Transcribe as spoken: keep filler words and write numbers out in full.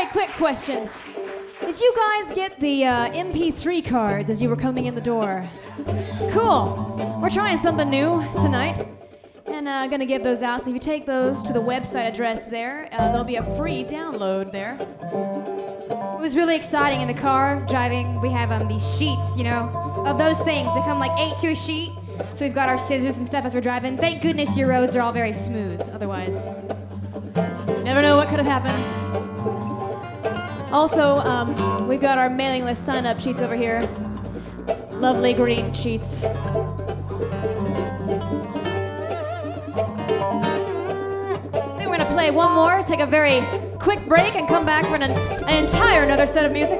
very quick question. Did you guys get the uh, M P three cards as you were coming in the door? Cool. We're trying something new tonight. And I'm uh, going to give those out. So if you take those to the website address there, uh, there'll be a free download there. It was really exciting in the car driving. We have um, these sheets, you know, of those things. They come like eight to a sheet. So we've got our scissors and stuff as we're driving. Thank goodness your roads are all very smooth. Otherwise, never know what could have happened. Also, um, we've got our mailing list sign-up sheets over here. Lovely green sheets. I think we're gonna play one more, take a very quick break, and come back for an, an entire another set of music.